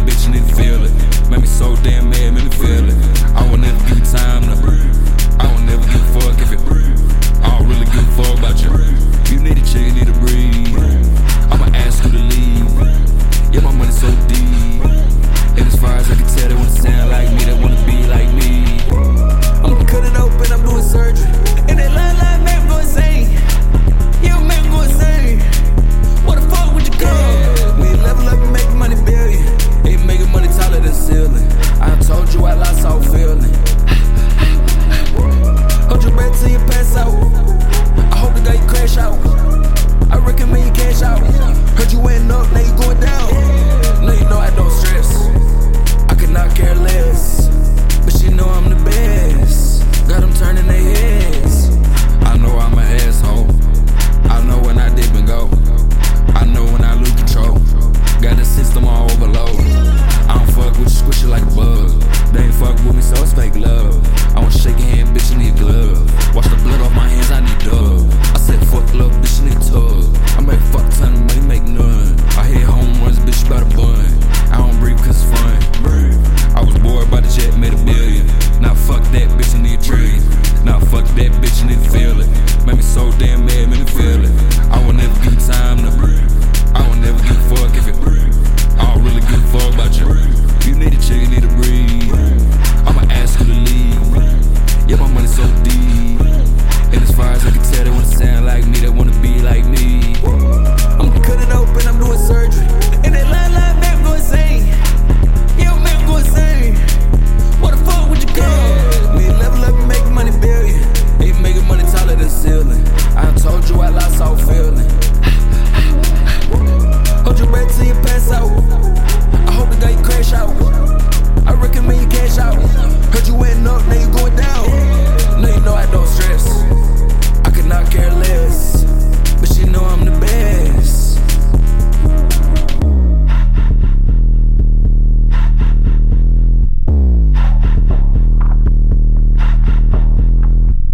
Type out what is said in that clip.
bitch, I need to feel it. Made me so damn mad, made me feel it. I won't never give you time to I won't never give a fuck if it I don't really give a fuck about you. You need a chill, you need to breathe. I'ma ask you to leave. Yeah, my money so deep. And as far as I can tell, they wanna sound like me, they wanna be like me. I'm cutting open, I'm doing surgery. And that line make me go insane. Yeah, make me go insane. What the fuck would you come? We level up and make money billion. Ain't making money taller than ceiling. I told you I lost all feeling. Hold your breath till you pass out. I hope the day you crash out. I recommend you cash out. Heard you went up, now you going down. Now you know I don't stress. I could not care less. But she know I'm the best. Got them turning their heads. I know I'm an asshole. I know when I dip and go. I know when I lose control. Got the system on overload. I don't fuck with you, squish you like a bug. They ain't fuck with me, so it's fake love. I wanna shake your hand, bitch, you need a glove. Wash the blood off my hands, I need dub. I said fuck love, bitch, you need a tub. I make fuck ton of money, make none. I hit home runs, bitch, you better bun. I don't breathe cause it's fun. I was bored by the jet, made $1 billion. Now fuck that, bitch, I need $1 trillion. Now fuck that, bitch, you need to feel it. Made me so damn